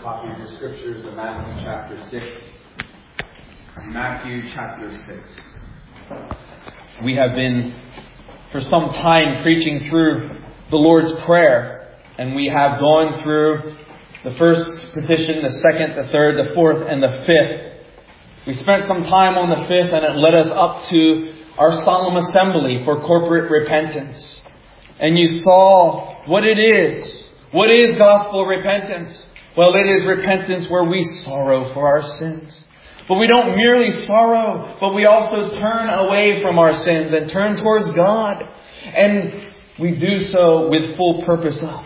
copy of your scriptures to Matthew chapter 6. Matthew chapter 6. We have been for some time preaching through the Lord's Prayer, and we have gone through the first petition, the second, the third, the fourth, and the fifth. We spent some time on the fifth, and it led us up to our solemn assembly for corporate repentance. And you saw what it is. What is gospel repentance? Well, it is repentance where we sorrow for our sins. But we don't merely sorrow, but we also turn away from our sins and turn towards God. And we do so with full purpose of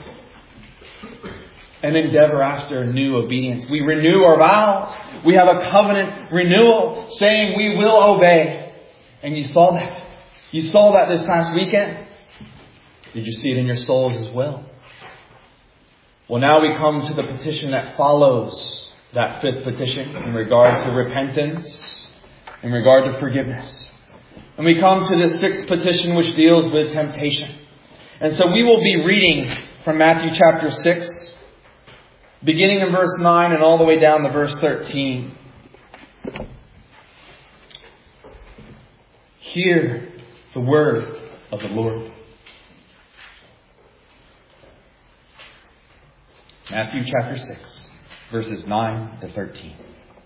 an endeavor after new obedience. We renew our vows. We have a covenant renewal saying we will obey. And you saw that. You saw that this past weekend. Did you see it in your souls as well? Well, now we come to the petition that follows that fifth petition in regard to repentance, in regard to forgiveness. And we come to this sixth petition which deals with temptation. And so we will be reading from Matthew chapter 6, beginning in verse 9 and all the way down to verse 13. Hear the word of the Lord. Matthew chapter 6, verses 9 to 13.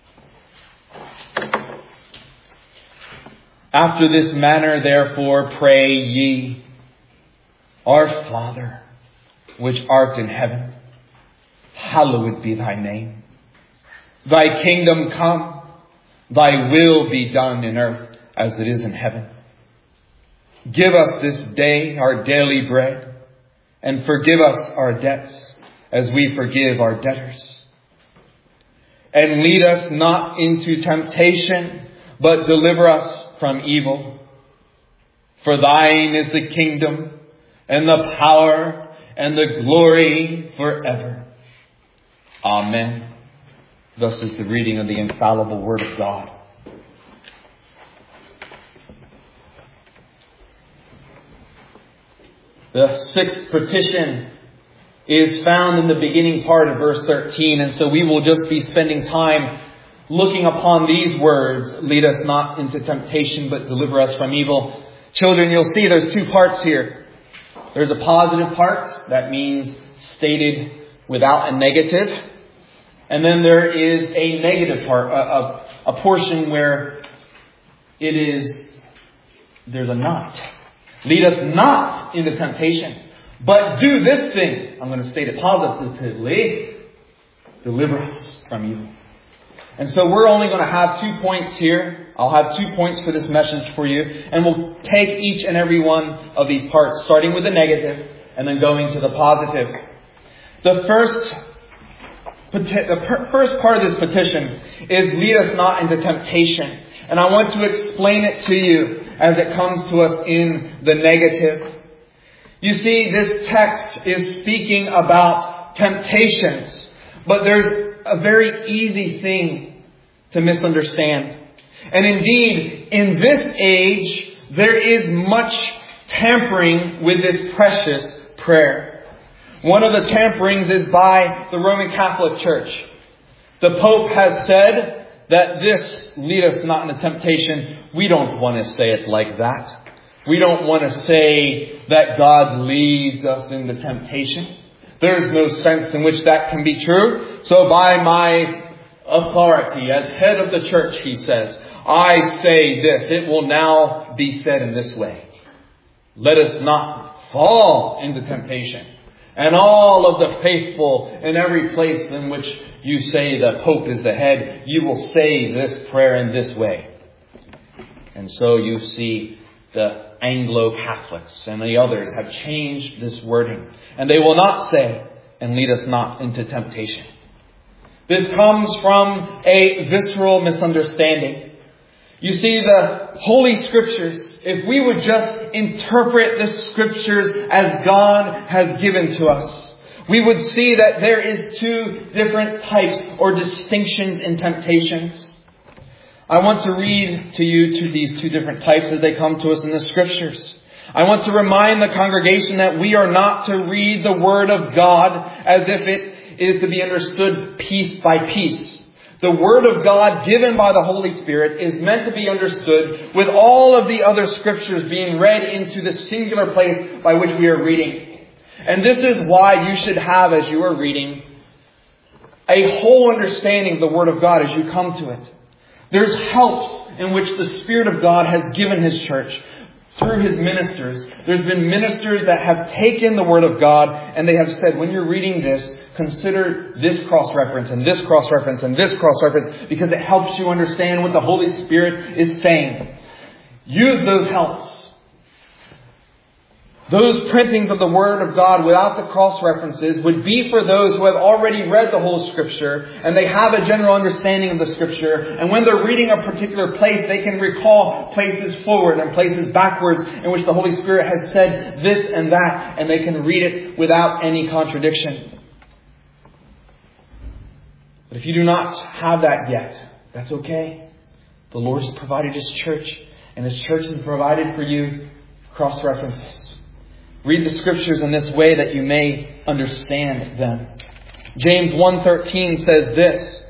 After this manner, therefore, pray ye, Our Father, which art in heaven, hallowed be thy name. Thy kingdom come, thy will be done in earth as it is in heaven. Give us this day our daily bread, and forgive us our debts, as we forgive our debtors. And lead us not into temptation, but deliver us from evil. For thine is the kingdom, and the power, and the glory forever. Amen. Thus is the reading of the infallible Word of God. The sixth petition is found in the beginning part of verse 13. And so we will just be spending time looking upon these words. Lead us not into temptation, but deliver us from evil. Children, you'll see there's two parts here. There's a positive part. That means stated without a negative. And then there is a negative part, a portion where there's a not. Lead us not into temptation, but do this thing. I'm going to state it positively. Deliver us from evil. And so we're only going to have 2 points here. I'll have 2 points for this message for you. And we'll take each and every one of these parts, starting with the negative and then going to the positive. The first part of this petition is lead us not into temptation. And I want to explain it to you as it comes to us in the negative. You see, this text is speaking about temptations, but there's a very easy thing to misunderstand. And indeed, in this age, there is much tampering with this precious prayer. One of the tamperings is by the Roman Catholic Church. The Pope has said that this, lead us not into temptation, we don't want to say it like that. We don't want to say that God leads us into temptation. There's no sense in which that can be true. So by my authority as head of the church, he says, I say this. It will now be said in this way. Let us not fall into temptation. And all of the faithful in every place in which you say the Pope is the head, you will say this prayer in this way. And so you see the Anglo-Catholics and the others have changed this wording. And they will not say, and lead us not into temptation. This comes from a visceral misunderstanding. You see, the Holy Scriptures, if we would just interpret the Scriptures as God has given to us, we would see that there is two different types or distinctions in temptations. I want to read to you these two different types as they come to us in the Scriptures. I want to remind the congregation that we are not to read the Word of God as if it is to be understood piece by piece. The Word of God given by the Holy Spirit is meant to be understood with all of the other Scriptures being read into the singular place by which we are reading. And this is why you should have, as you are reading, a whole understanding of the Word of God as you come to it. There's helps in which the Spirit of God has given His church through His ministers. There's been ministers that have taken the Word of God and they have said, when you're reading this, consider this cross-reference and this cross-reference and this cross-reference, because it helps you understand what the Holy Spirit is saying. Use those helps. Those printings of the Word of God without the cross-references would be for those who have already read the whole Scripture and they have a general understanding of the Scripture. And when they're reading a particular place, they can recall places forward and places backwards in which the Holy Spirit has said this and that, and they can read it without any contradiction. But if you do not have that yet, that's okay. The Lord has provided His church, and His church has provided for you cross-references. Read the Scriptures in this way that you may understand them. James 1:13 says this: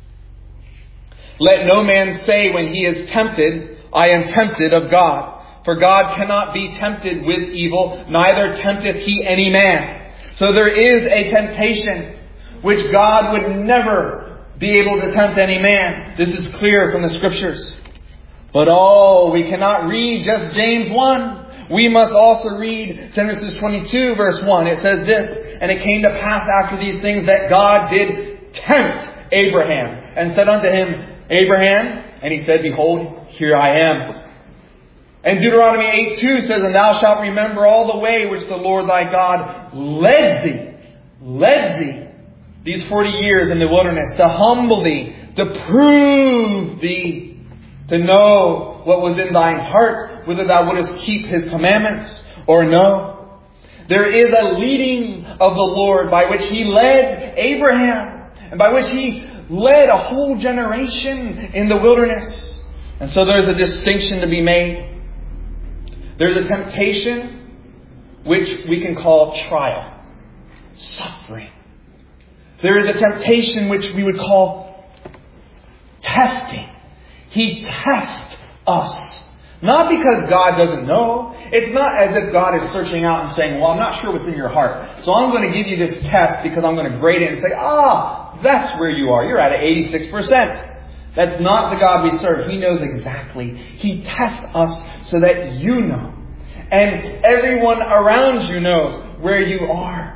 "Let no man say when he is tempted, I am tempted of God. For God cannot be tempted with evil, neither tempteth He any man." So there is a temptation which God would never be able to tempt any man. This is clear from the Scriptures. But we cannot read just James 1. We must also read Genesis 22 verse 1. It says this: "And it came to pass after these things that God did tempt Abraham, and said unto him, Abraham, and he said, Behold, here I am." And Deuteronomy 8:2 says, "And thou shalt remember all the way which the Lord thy God led thee these 40 years in the wilderness, to humble thee, to prove thee, to know what was in thine heart, whether thou wouldest keep His commandments or no." There is a leading of the Lord by which He led Abraham, and by which He led a whole generation in the wilderness. And so there's a distinction to be made. There's a temptation which we can call trial, suffering. There is a temptation which we would call testing. He tests us. Not because God doesn't know. It's not as if God is searching out and saying, well, I'm not sure what's in your heart, so I'm going to give you this test because I'm going to grade it and say, that's where you are. You're at 86%. That's not the God we serve. He knows exactly. He tests us so that you know. And everyone around you knows where you are.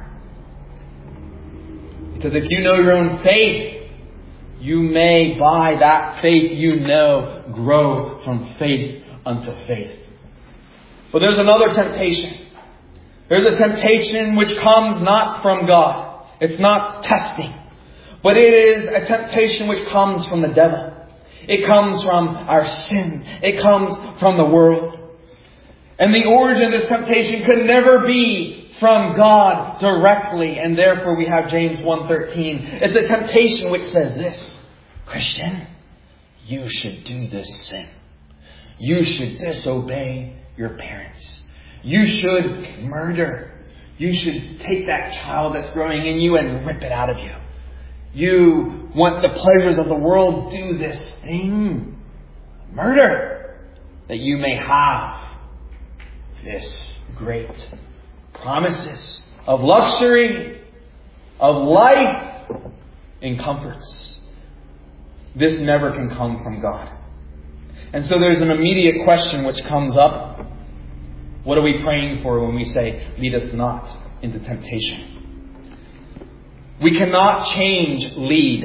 Because if you know your own faith, you may, by that faith you know, grow from faith unto faith. But there's another temptation. There's a temptation which comes not from God. It's not testing. But it is a temptation which comes from the devil. It comes from our sin. It comes from the world. And the origin of this temptation could never be from God directly. And therefore we have James 1:13. It's a temptation which says this: Christian, you should do this sin. You should disobey your parents. You should murder. You should take that child that's growing in you and rip it out of you. You want the pleasures of the world, do this thing. Murder. That you may have this great promises of luxury, of life, and comforts. This never can come from God. And so there's an immediate question which comes up. What are we praying for when we say, lead us not into temptation? We cannot change lead.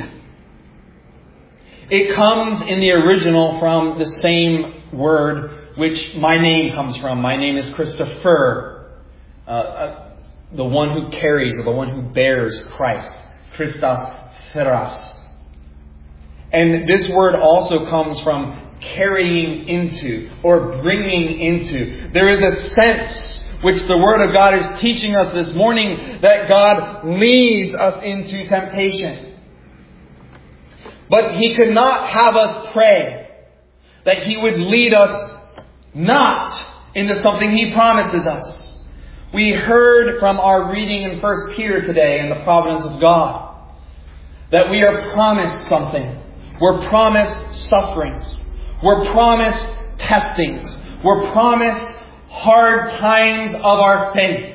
It comes in the original from the same word which my name comes from. My name is Christopher. The one who carries, or the one who bears Christ. Christos Theros. And this word also comes from carrying into or bringing into. There is a sense which the Word of God is teaching us this morning that God leads us into temptation. But He could not have us pray that He would lead us not into something He promises us. We heard from our reading in 1 Peter today in the providence of God that we are promised something. We're promised sufferings. We're promised testings. We're promised hard times of our faith.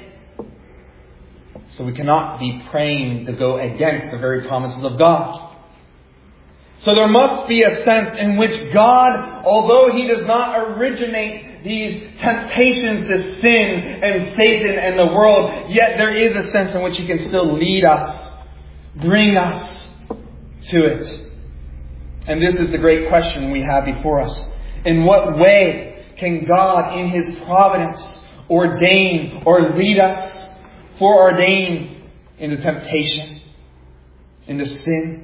So we cannot be praying to go against the very promises of God. So there must be a sense in which God, although He does not originate these temptations to sin and Satan and the world, yet there is a sense in which He can still lead us, bring us to it. And this is the great question we have before us. In what way can God, in His providence, ordain or lead us, foreordain into temptation, into sin?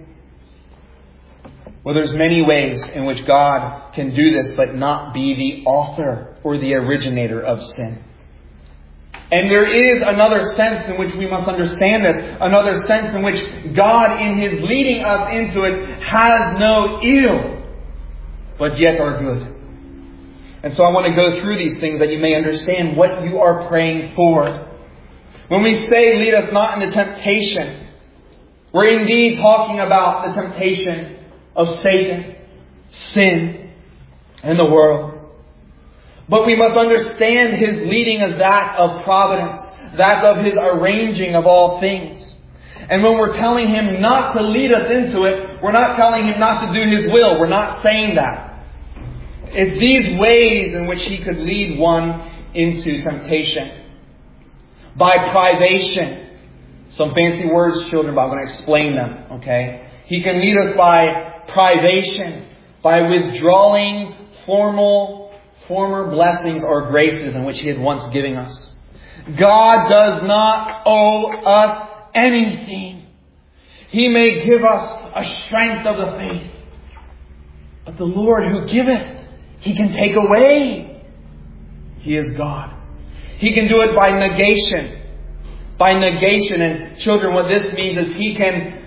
Well, there's many ways in which God can do this, but not be the author or the originator of sin. And there is another sense in which we must understand this. Another sense in which God, in His leading us into it, has no ill, but yet are good. And so I want to go through these things that you may understand what you are praying for. When we say, lead us not into temptation, we're indeed talking about the temptation of Satan, sin, and the world. But we must understand His leading as that of providence, that of His arranging of all things. And when we're telling Him not to lead us into it, we're not telling Him not to do His will. We're not saying that. It's these ways in which He could lead one into temptation. By privation. Some fancy words, children, but I'm going to explain them, okay? He can lead us by privation, by withdrawing former blessings or graces in which He had once given us. God does not owe us anything. He may give us a strength of the faith. But the Lord who giveth, He can take away. He is God. He can do it by negation. By negation. And children, what this means is He can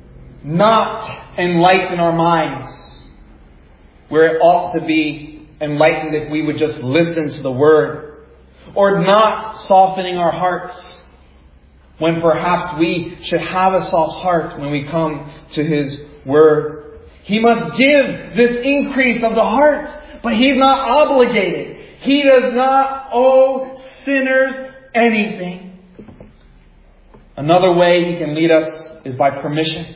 not enlighten our minds where it ought to be enlightened if we would just listen to the Word. Or not softening our hearts when perhaps we should have a soft heart when we come to His Word. He must give this increase of the heart, but He's not obligated. He does not owe sinners anything. Another way He can lead us is by permission.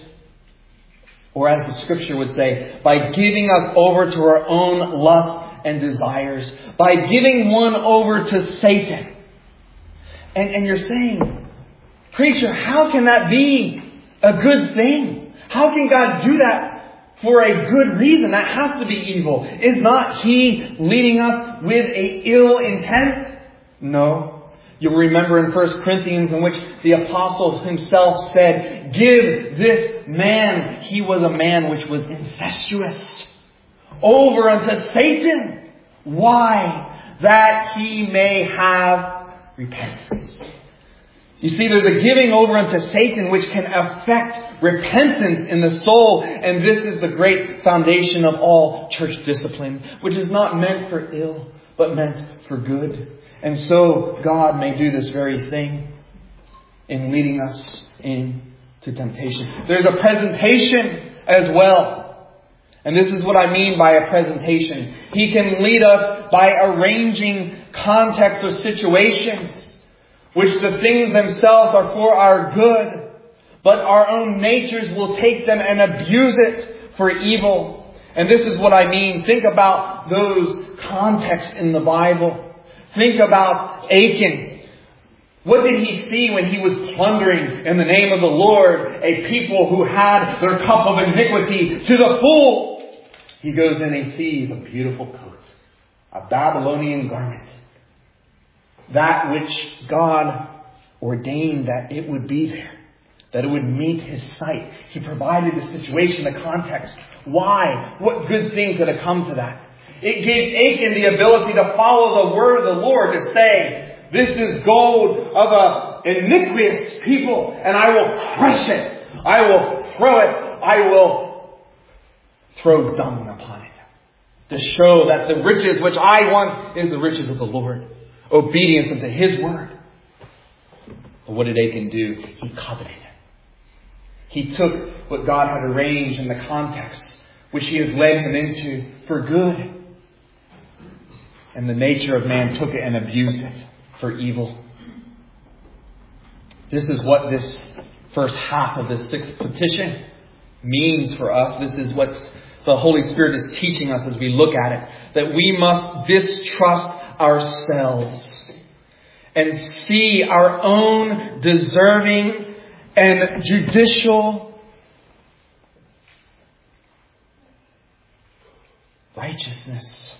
Or as the Scripture would say, by giving us over to our own lusts and desires. By giving one over to Satan. And you're saying, preacher, how can that be a good thing? How can God do that for a good reason? That has to be evil. Is not He leading us with a ill intent? No. You'll remember in 1 Corinthians in which the apostle himself said, give this man, he was a man which was incestuous, over unto Satan. Why? That he may have repentance. You see, there's a giving over unto Satan which can affect repentance in the soul. And this is the great foundation of all church discipline, which is not meant for ill, but meant for good. And so God may do this very thing in leading us into temptation. There's a presentation as well. And this is what I mean by a presentation. He can lead us by arranging contexts or situations, which the things themselves are for our good, but our own natures will take them and abuse it for evil. And this is what I mean. Think about those contexts in the Bible. Think about Achan. What did he see when he was plundering in the name of the Lord a people who had their cup of iniquity to the full? He goes in and sees a beautiful coat, a Babylonian garment. That which God ordained that it would be there, that it would meet His sight. He provided the situation, the context. Why? What good thing could have come to that? It gave Achan the ability to follow the word of the Lord, to say, this is gold of an iniquitous people, and I will crush it. I will throw it. I will throw dung upon it. To show that the riches which I want is the riches of the Lord. Obedience unto His word. But what did Achan do? He coveted. He took what God had arranged in the context which He has led him into for good. And the nature of man took it and abused it for evil. This is what this first half of the sixth petition means for us. This is what the Holy Spirit is teaching us as we look at it. That we must distrust ourselves and see our own deserving and judicial righteousness.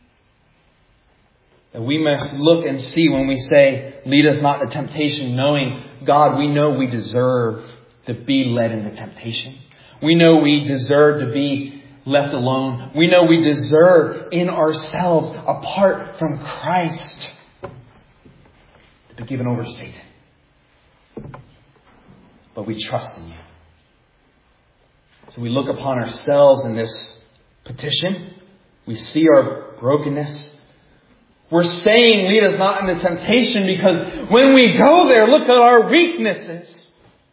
That we must look and see when we say, lead us not into temptation, knowing, God, we know we deserve to be led into temptation. We know we deserve to be left alone. We know we deserve in ourselves, apart from Christ, to be given over to Satan. But we trust in You. So we look upon ourselves in this petition. We see our brokenness. We're saying, lead us not into temptation, because when we go there, look at our weaknesses.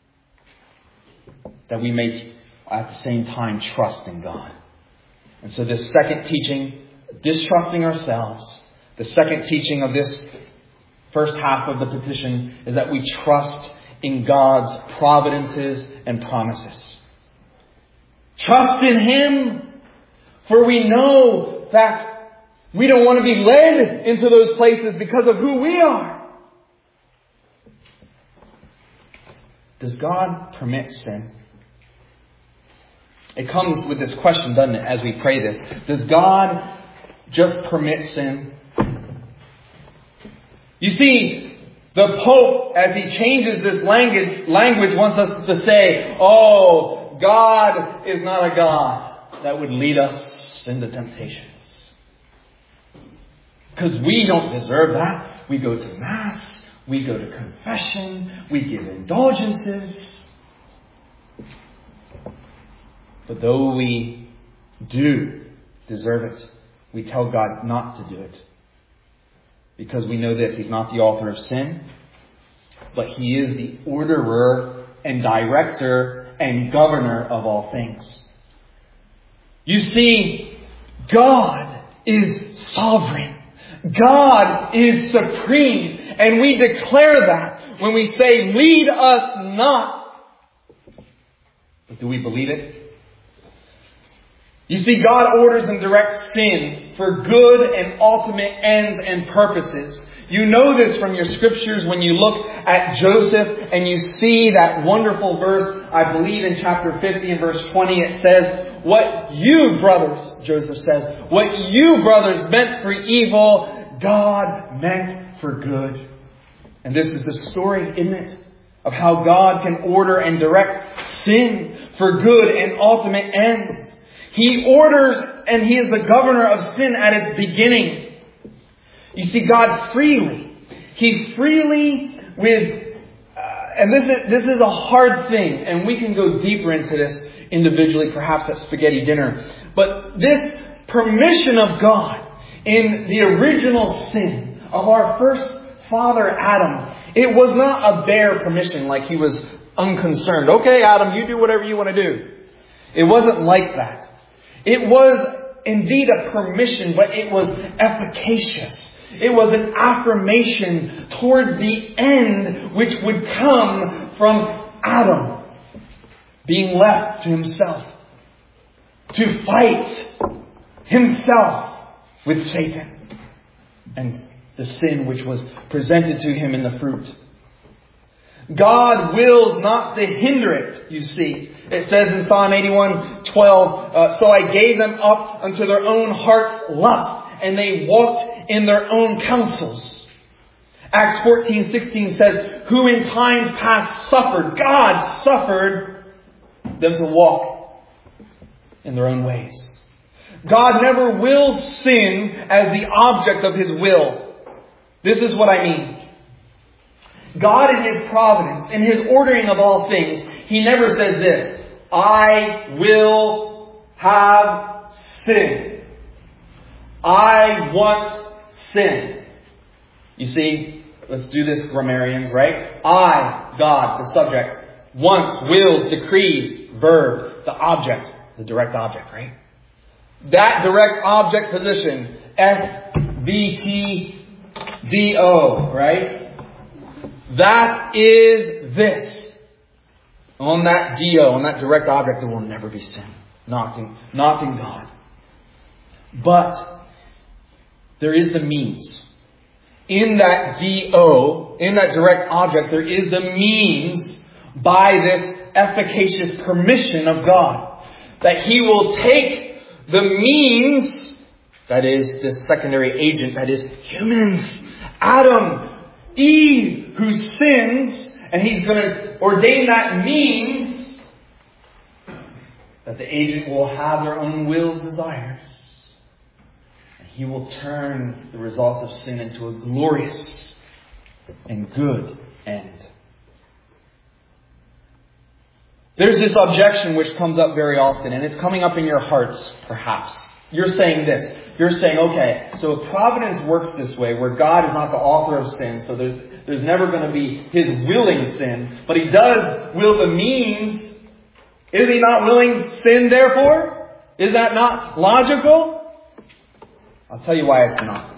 That we may, at the same time, trust in God. And so this second teaching, distrusting ourselves, the second teaching of this first half of the petition is that we trust in God's providences and promises. Trust in Him, for we know that we don't want to be led into those places because of who we are. Does God permit sin? It comes with this question, doesn't it, as we pray this. Does God just permit sin? You see, the Pope, as he changes this language wants us to say, oh, God is not a God that would lead us into temptations. Because we don't deserve that. We go to Mass. We go to confession. We give indulgences. But though we do deserve it, we tell God not to do it. Because we know this, He's not the author of sin, but He is the orderer and director and governor of all things. You see, God is sovereign. God is supreme. And we declare that when we say, lead us not. But do we believe it? You see, God orders and directs sin for good and ultimate ends and purposes. You know this from your scriptures when you look at Joseph and you see that wonderful verse, I believe in chapter 50 and verse 20, it says, what you brothers, Joseph says, what you brothers meant for evil, God meant for good. And this is the story, isn't it, of how God can order and direct sin for good and ultimate ends. He orders and He is the governor of sin at its beginning. You see, God freely, He freely and this is a hard thing, and we can go deeper into this individually, perhaps at spaghetti dinner. But this permission of God in the original sin of our first father Adam, it was not a bare permission like He was unconcerned. Okay, Adam, you do whatever you want to do. It wasn't like that. It was indeed a permission, but it was efficacious. It was an affirmation towards the end which would come from Adam being left to himself, to fight himself with Satan and the sin which was presented to him in the fruit. God willed not to hinder it, you see. It says in Psalm 81:12, so I gave them up unto their own heart's lust, and they walked in their own counsels. Acts 14:16 says, who in times past suffered, God suffered them to walk in their own ways. God never willed sin as the object of His will. This is what I mean. God in His providence, in His ordering of all things, He never says this, I will have sin. I want sin. You see, let's do this, grammarians, right? I, God, the subject, wants, wills, decrees, verb, the object, the direct object, right? That direct object position, SVTDO, right? That is this. On that DO, on that direct object, there will never be sin. Not in God. But there is the means. In that DO, in that direct object, there is the means by this efficacious permission of God. That He will take the means, that is this secondary agent, that is humans, Adam, Eve, who sins, and He's going to ordain that means that the agent will have their own will's desires. And He will turn the results of sin into a glorious and good end. There's this objection which comes up very often, and it's coming up in your hearts, perhaps. You're saying this. You're saying, okay, so if providence works this way, where God is not the author of sin, so there's never going to be His willing sin, but He does will the means. Is He not willing sin, therefore? Is that not logical? I'll tell you why it's not.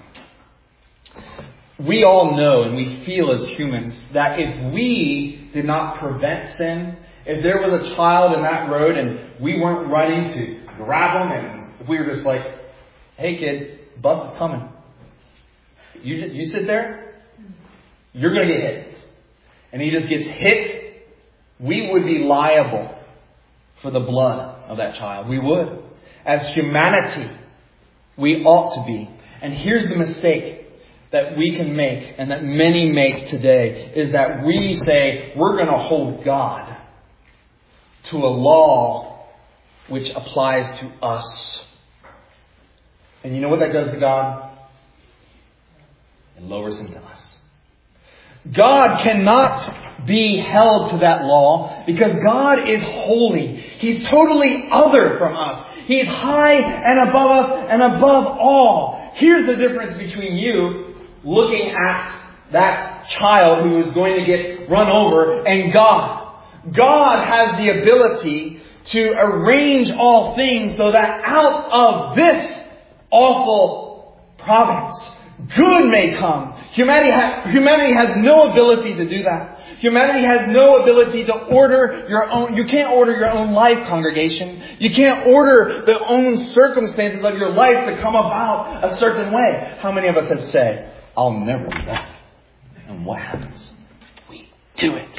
We all know and we feel as humans that if we did not prevent sin, if there was a child in that road and we weren't running to grab them, and if we were just like, hey kid, bus is coming. You sit there, you're going to get hit. And he just gets hit, we would be liable for the blood of that child. We would. As humanity, we ought to be. And here's the mistake that we can make, and that many make today, is that we say we're going to hold God to a law which applies to us. And you know what that does to God? It lowers Him to us. God cannot be held to that law because God is holy. He's totally other from us. He's high and above us and above all. Here's the difference between you looking at that child who is going to get run over and God. God has the ability to arrange all things so that out of this awful providence, good may come. Humanity has no ability to do that. Humanity has no ability to order your own. You can't order your own life, congregation. You can't order the own circumstances of your life to come about a certain way. How many of us have said, I'll never do that? And what happens? We do it.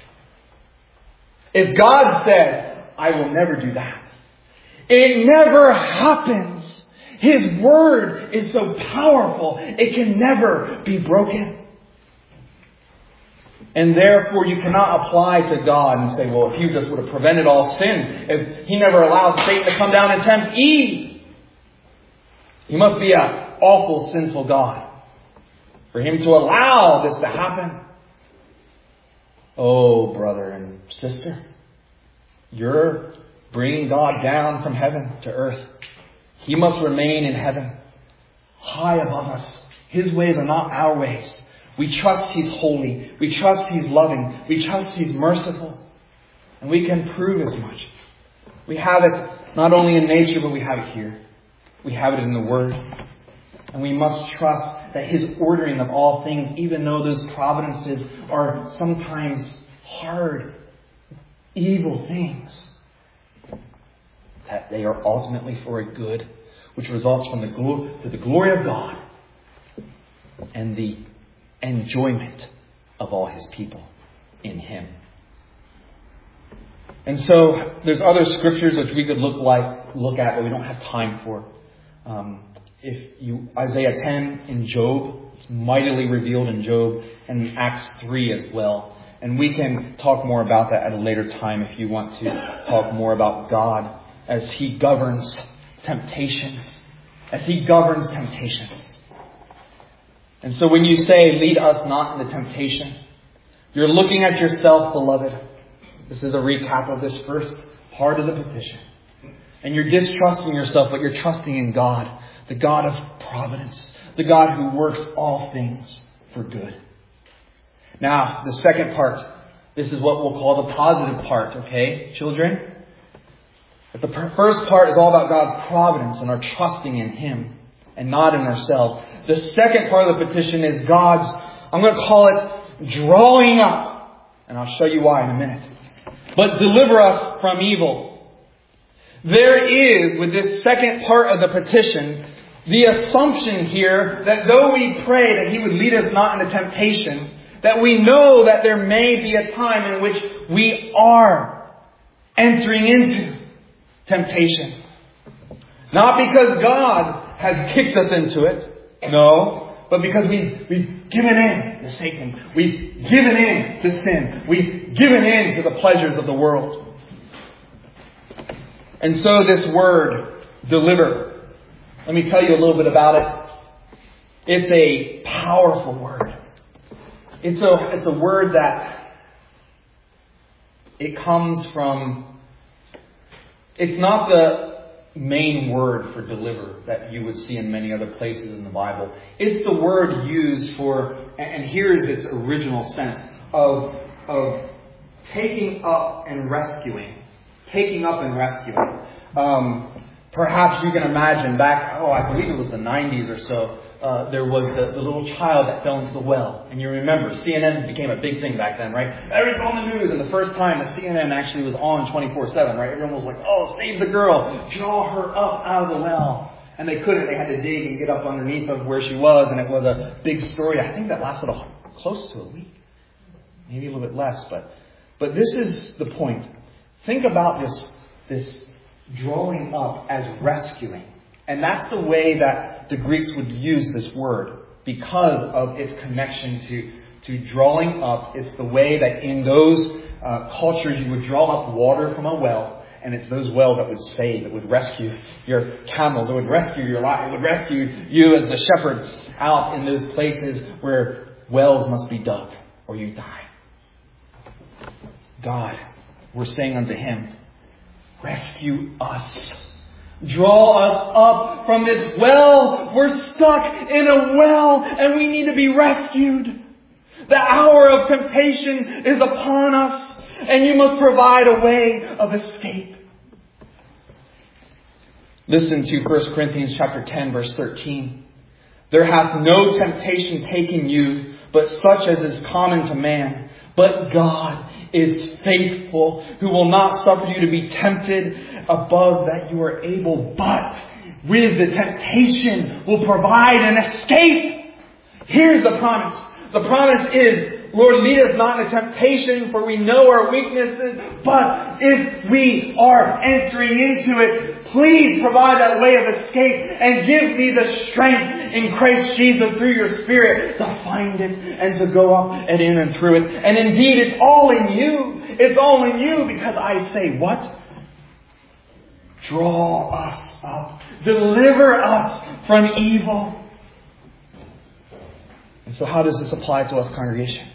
If God says, I will never do that, it never happens. His word is so powerful, it can never be broken. And therefore you cannot apply to God and say, well, if He just would have prevented all sin, if He never allowed Satan to come down and tempt Eve, He must be an awful, sinful God for Him to allow this to happen. Oh, brother and sister, you're bringing God down from heaven to earth. He must remain in heaven, high above us. His ways are not our ways. We trust He's holy. We trust He's loving. We trust He's merciful. And we can prove as much. We have it not only in nature, but we have it here. We have it in the Word. And we must trust that His ordering of all things, even though those providences are sometimes hard, evil things, that they are ultimately for a good, which results from the glory of God and the enjoyment of all His people in Him. And so there's other scriptures which we could look at, but we don't have time for. Isaiah 10 in Job, it's mightily revealed in Job, and Acts 3 as well. And we can talk more about that at a later time if you want to talk more about God as He governs temptations. And so when you say, lead us not into temptation, you're looking at yourself, beloved. This is a recap of this first part of the petition. And you're distrusting yourself, but you're trusting in God, the God of providence, the God who works all things for good. Now, the second part This is what we'll call the positive part, okay, children? But the first part is all about God's providence and our trusting in Him and not in ourselves. The second part of the petition is God's, I'm going to call it drawing up. And I'll show you why in a minute. But deliver us from evil. There is, with this second part of the petition, the assumption here that though we pray that He would lead us not into temptation, that we know that there may be a time in which we are entering into temptation. Not because God has kicked us into it. No. But because we've given in to Satan. We've given in to sin. We've given in to the pleasures of the world. And so this word, deliver. Let me tell you a little bit about it. It's a powerful word. It's a word that it comes from. It's not the main word for deliver that you would see in many other places in the Bible. It's the word used for, and here's its original sense, of taking up and rescuing. Taking up and rescuing. Perhaps you can imagine back, I believe it was the 90s or so, there was the little child that fell into the well. And you remember, CNN became a big thing back then, right? Everyone's on the news. And the first time that CNN actually was on 24/7, right? Everyone was like, save the girl. Draw her up out of the well. And they couldn't. They had to dig and get up underneath of where she was. And it was a big story. I think that lasted close to a week. Maybe a little bit less. But this is the point. Think about this drawing up as rescuing. And that's the way that the Greeks would use this word because of its connection to drawing up. It's the way that in those cultures you would draw up water from a well, and it's those wells that would save, that would rescue your camels, it would rescue your life, it would rescue you as the shepherd out in those places where wells must be dug or you die. God, we're saying unto Him, rescue us. Draw us up from this well. We're stuck in a well and we need to be rescued. The hour of temptation is upon us and you must provide a way of escape. Listen to 1 Corinthians chapter 10 verse 13. There hath no temptation taken you, but such as is common to man. But God is faithful, who will not suffer you to be tempted above that you are able, but with the temptation will provide an escape. Here's the promise. The promise is, Lord, lead us not into temptation, for we know our weaknesses. But if we are entering into it, please provide that way of escape and give me the strength in Christ Jesus through your Spirit to find it and to go up and in and through it. And indeed, it's all in you. It's all in you because I say, what? Draw us up. Deliver us from evil. And so how does this apply to us, congregation?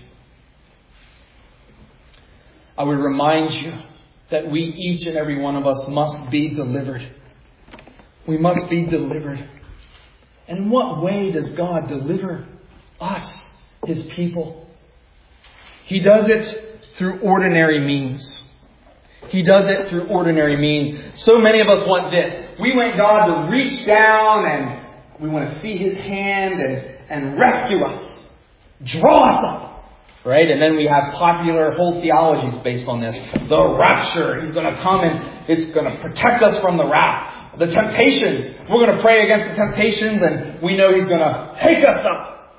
I would remind you that we, each and every one of us, must be delivered. We must be delivered. And in what way does God deliver us, His people? He does it through ordinary means. He does it through ordinary means. So many of us want this. We want God to reach down and we want to see His hand and rescue us. Draw us up. Right? And then we have popular whole theologies based on this. The rapture. He's going to come and it's going to protect us from the wrath. The temptations. We're going to pray against the temptations and we know He's going to take us up.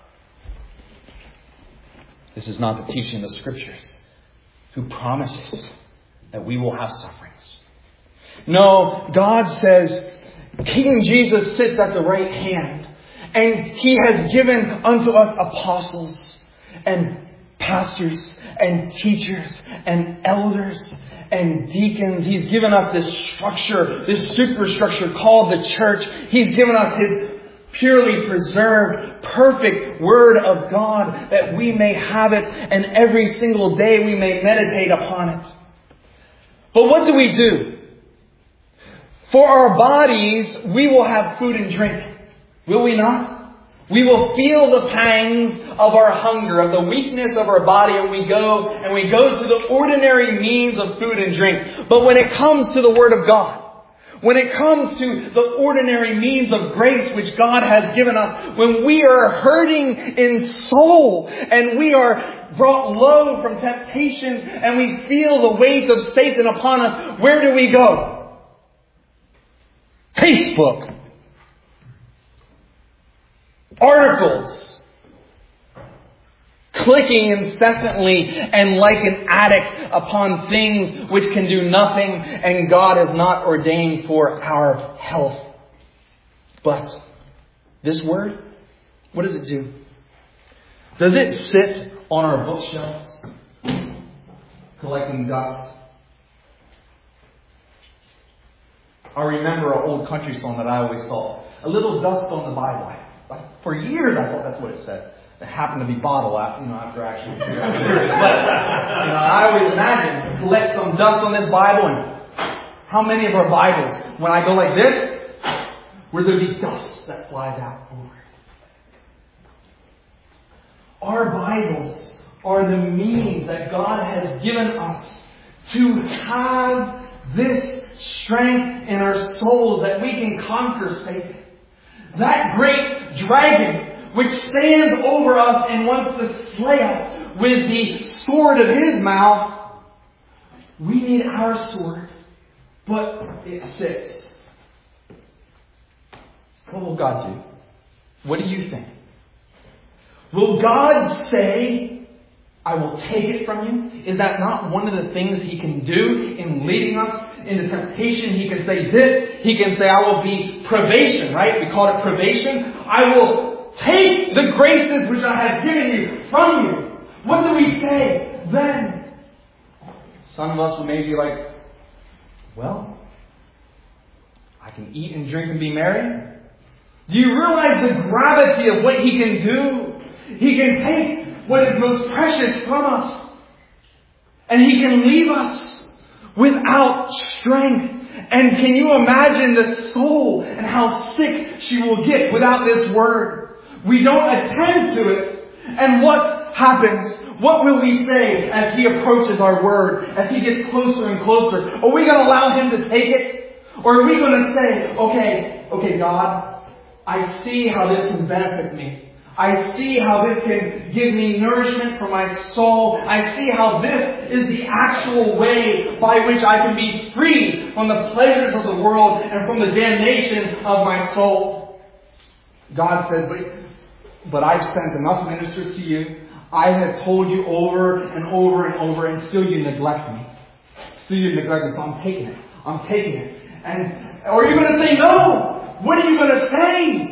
This is not the teaching of the Scriptures, who promises that we will have sufferings. No, God says King Jesus sits at the right hand and He has given unto us apostles and pastors and teachers and elders and deacons. He's given us this structure, this superstructure called the church. He's given us His purely preserved, perfect Word of God that we may have it and every single day we may meditate upon it. But what do? For our bodies, we will have food and drink. Will we not? We will feel the pangs of our hunger, of the weakness of our body, and we go to the ordinary means of food and drink. But when it comes to the Word of God, when it comes to the ordinary means of grace which God has given us, when we are hurting in soul and we are brought low from temptation and we feel the weight of Satan upon us, where do we go? Facebook. Articles. Clicking incessantly and like an addict upon things which can do nothing and God has not ordained for our health. But this Word, what does it do? Does it sit on our bookshelves collecting dust? I remember an old country song that I always thought, a little dust on the Bible. For years I thought that's what it said. It happened to be bottle after actually. But I always imagine collect some dust on this Bible, and how many of our Bibles, when I go like this, will there be dust that flies out over it? Our Bibles are the means that God has given us to have this strength in our souls that we can conquer Satan. That great dragon which stands over us and wants to slay us with the sword of his mouth. We need our sword, but it sits. What will God do? What do you think? Will God say, I will take it from you? Is that not one of the things He can do in leading us into temptation? He can say this. He can say, I will be probation, right? We call it probation. I will take the graces which I have given you from you. What do we say then? Some of us will maybe be like, well, I can eat and drink and be merry. Do you realize the gravity of what He can do? He can take what is most precious from us, and He can leave us without strength. And can you imagine the soul and how sick she will get without this Word? We don't attend to it. And what happens? What will we say as He approaches our Word? As He gets closer and closer? Are we going to allow Him to take it? Or are we going to say, okay, God, I see how this can benefit me. I see how this can give me nourishment for my soul. I see how this is the actual way by which I can be free from the pleasures of the world and from the damnation of my soul. God says, but I've sent enough ministers to you. I have told you over and over and over, and still you neglect me. Still you neglect me, so I'm taking it. I'm taking it. And are you going to say no? What are you going to say?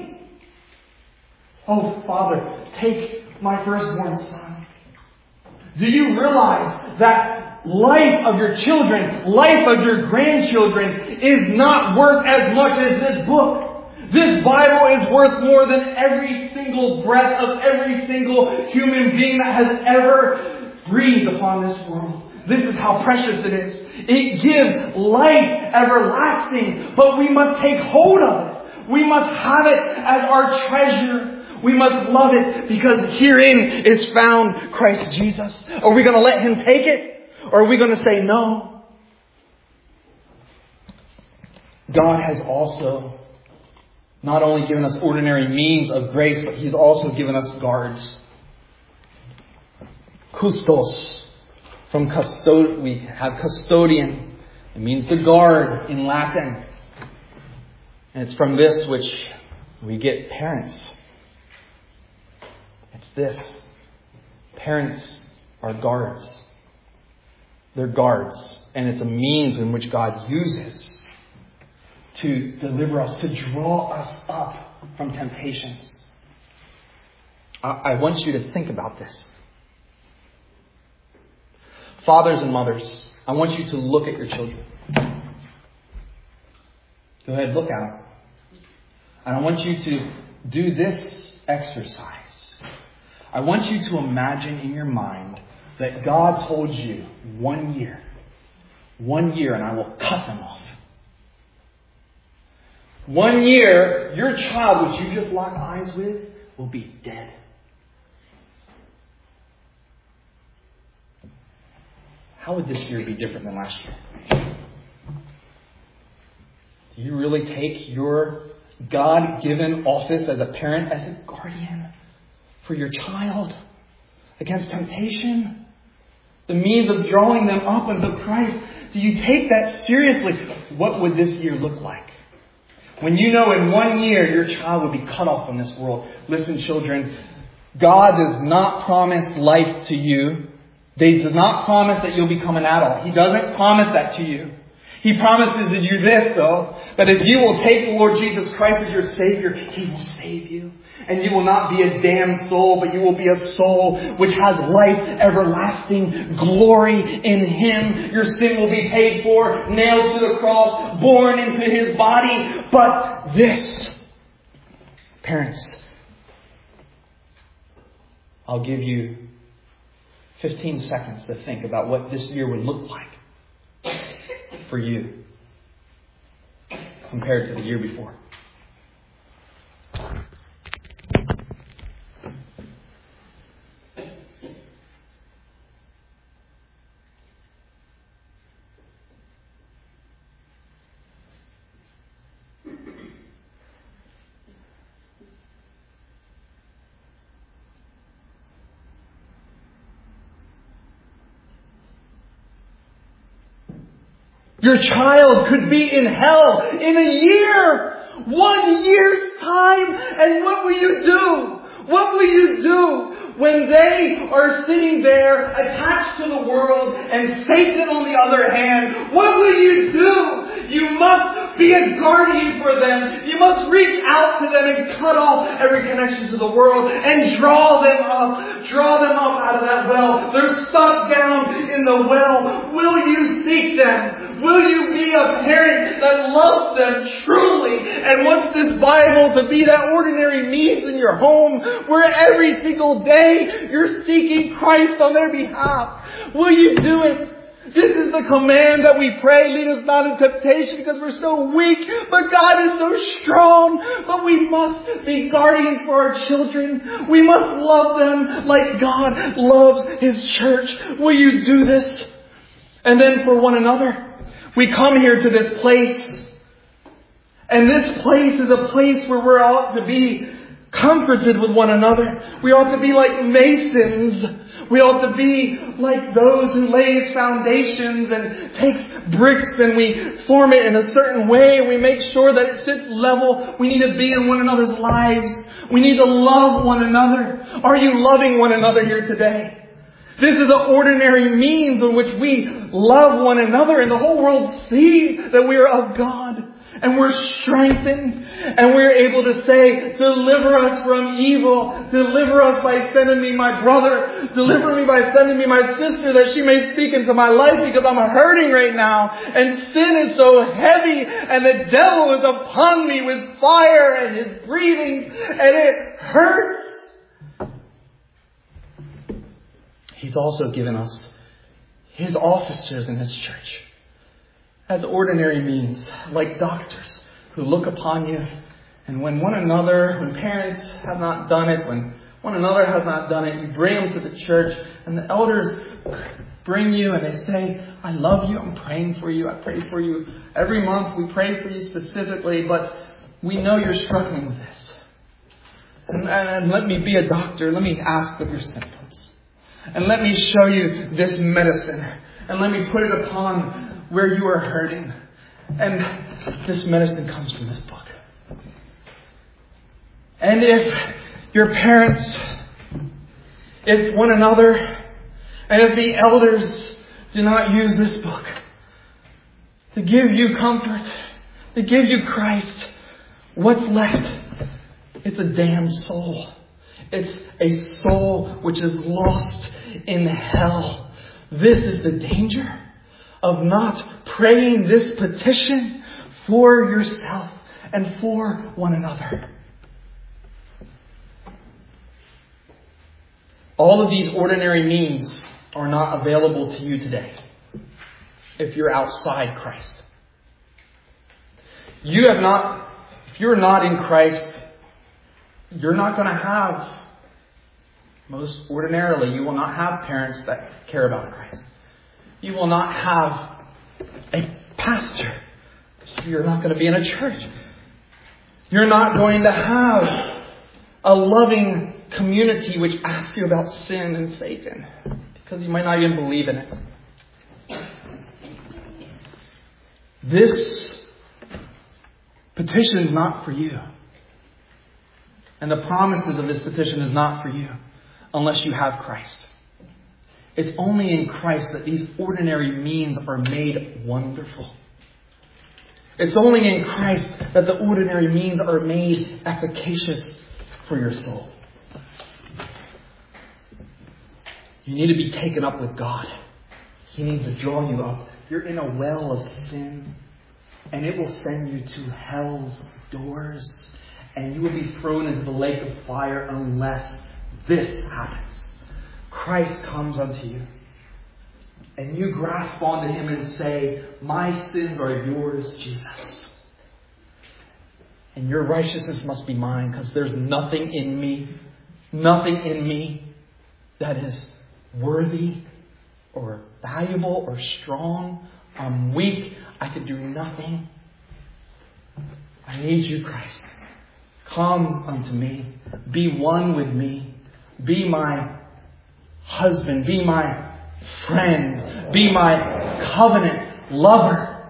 Oh, Father, take my firstborn son. Do you realize that life of your children, life of your grandchildren is not worth as much as this book? This Bible is worth more than every single breath of every single human being that has ever breathed upon this world. This is how precious it is. It gives life everlasting, but we must take hold of it. We must have it as our treasure. We must love it because herein is found Christ Jesus. Are we going to let Him take it? Or are we going to say no? God has also not only given us ordinary means of grace, but He's also given us guards. Custos. From custod, we have custodian. It means to guard in Latin. And it's from this which we get parents. It's this. Parents are guards. They're guards. And it's a means in which God uses to deliver us, to draw us up from temptations. I want you to think about this. Fathers and mothers, I want you to look at your children. Go ahead, look at them. And I want you to do this exercise. I want you to imagine in your mind that God told you 1 year, and I will cut them off. 1 year, your child, which you just locked eyes with, will be dead. How would this year be different than last year? Do you really take your God-given office as a parent, as a guardian for your child against temptation? The means of drawing them up unto Christ. Do you take that seriously? What would this year look like? When you know in 1 year your child will be cut off from this world. Listen, children, God does not promise life to you. He does not promise that you'll become an adult. He doesn't promise that to you. He promises to you this, though, that if you will take the Lord Jesus Christ as your Savior, He will save you. And you will not be a damned soul, but you will be a soul which has life everlasting, glory in Him. Your sin will be paid for, nailed to the cross, born into His body. But this, parents, I'll give you 15 seconds to think about what this year would look like for you compared to the year before. Your child could be in hell in a year. 1 year's time. And what will you do? What will you do when they are sitting there attached to the world and Satan on the other hand? What will you do? You must be a guardian for them. You must reach out to them and cut off every connection to the world and draw them up. Draw them up out of that well. They're stuck down in the well. Will you seek them? Will you be a parent that loves them truly and wants this Bible to be that ordinary means in your home where every single day you're seeking Christ on their behalf? Will you do it? This is the command that we pray. Lead us not in temptation because we're so weak, but God is so strong. But we must be guardians for our children. We must love them like God loves His church. Will you do this? And then for one another. We come here to this place. And this place is a place where we ought to be comforted with one another. We ought to be like masons. We ought to be like those who lays foundations and takes bricks and we form it in a certain way. We make sure that it sits level. We need to be in one another's lives. We need to love one another. Are you loving one another here today? This is the ordinary means in which we love one another, and the whole world sees that we are of God. And we're strengthened. And we're able to say, deliver us from evil. Deliver us by sending me my brother. Deliver me by sending me my sister that she may speak into my life because I'm hurting right now. And sin is so heavy and the devil is upon me with fire and his breathing. And it hurts. He's also given us His officers in His church as ordinary means, like doctors who look upon you. And when parents have not done it, when one another has not done it, you bring them to the church and the elders bring you and they say, I love you, I'm praying for you, I pray for you. Every month we pray for you specifically, but we know you're struggling with this. And let me be a doctor, let me ask of your symptoms. And let me show you this medicine. And let me put it upon where you are hurting. And this medicine comes from this book. And if your parents, if one another, and if the elders do not use this book to give you comfort, to give you Christ, what's left? It's a damned soul. It's a soul which is lost in hell. This is the danger of not praying this petition for yourself and for one another. All of these ordinary means are not available to you today if you're outside Christ. If you're not in Christ, You're not going to have, most ordinarily, you will not have parents that care about Christ. You will not have a pastor. You're not going to be in a church. You're not going to have a loving community which asks you about sin and Satan, because you might not even believe in it. This petition is not for you. And the promises of this petition is not for you unless you have Christ. It's only in Christ that these ordinary means are made wonderful. It's only in Christ that the ordinary means are made efficacious for your soul. You need to be taken up with God. He needs to draw you up. You're in a well of sin, and it will send you to hell's doors, and you will be thrown into the lake of fire unless this happens. Christ comes unto you, and you grasp onto Him and say, my sins are yours, Jesus. And your righteousness must be mine, because there's nothing in me that is worthy or valuable or strong. I'm weak. I can do nothing. I need you, Christ. Come unto me. Be one with me. Be my husband. Be my friend. Be my covenant lover.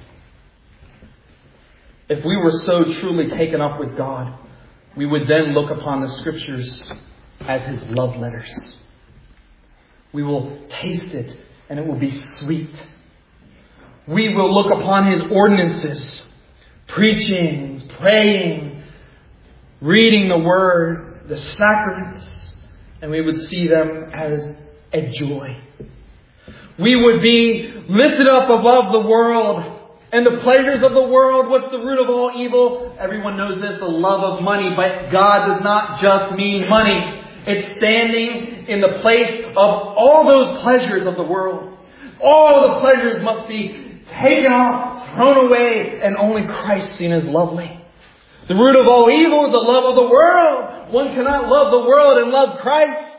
If we were so truly taken up with God, we would then look upon the Scriptures as His love letters. We will taste it and it will be sweet. We will look upon His ordinances, preachings, praying, reading the Word, the sacraments, and we would see them as a joy. We would be lifted up above the world and the pleasures of the world. What's the root of all evil? Everyone knows this, the love of money. But God does not just mean money. It's standing in the place of all those pleasures of the world. All the pleasures must be taken off, thrown away, and only Christ seen as lovely. The root of all evil is the love of the world. One cannot love the world and love Christ.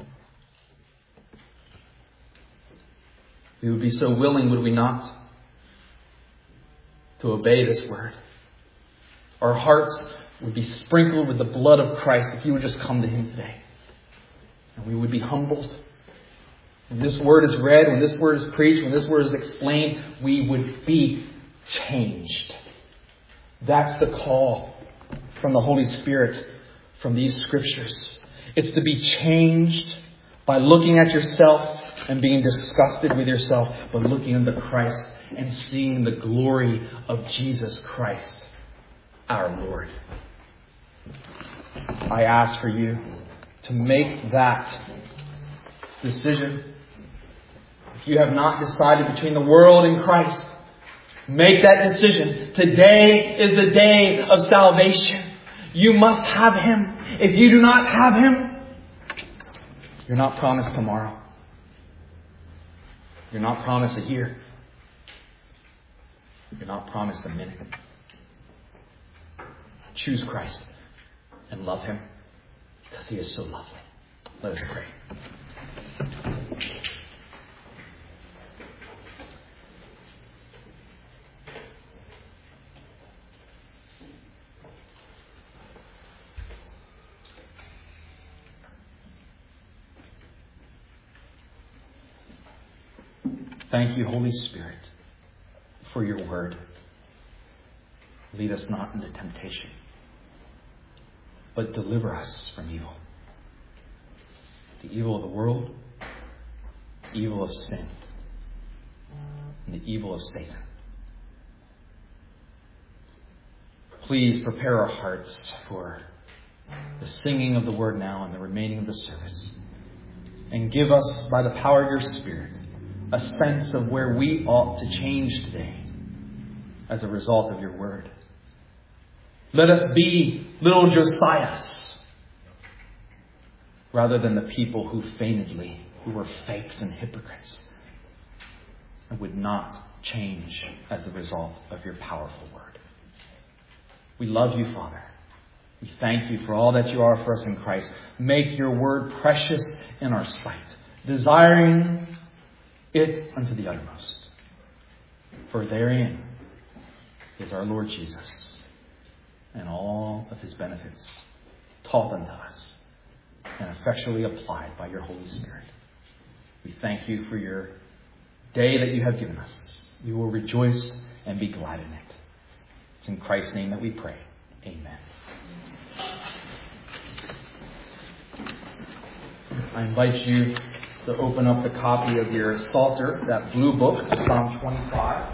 We would be so willing, would we not, to obey this word. Our hearts would be sprinkled with the blood of Christ if you would just come to Him today. And we would be humbled. When this word is read, when this word is preached, when this word is explained, we would be changed. That's the call from the Holy Spirit from these Scriptures. It's to be changed by looking at yourself and being disgusted with yourself, but looking into Christ and seeing the glory of Jesus Christ, our Lord. I ask for you to make that decision. If you have not decided between the world and Christ, make that decision. Today is the day of salvation. You must have Him. If you do not have Him, you're not promised tomorrow. You're not promised a year. You're not promised a minute. Choose Christ and love Him because He is so lovely. Let us pray. Thank you, Holy Spirit, for your word. Lead us not into temptation, but deliver us from evil. The evil of the world, the evil of sin, and the evil of Satan. Please prepare our hearts for the singing of the word now and the remaining of the service. And give us, by the power of your Spirit, a sense of where we ought to change today as a result of your word. Let us be little Josiahs rather than the people who were fakes and hypocrites and would not change as the result of your powerful word. We love you, Father. We thank you for all that you are for us in Christ. Make your word precious in our sight, desiring it unto the uttermost. For therein is our Lord Jesus and all of his benefits taught unto us and effectually applied by your Holy Spirit. We thank you for your day that you have given us. We will rejoice and be glad in it. It's in Christ's name that we pray. Amen. I invite you to open up the copy of your Psalter, that blue book, Psalm 25.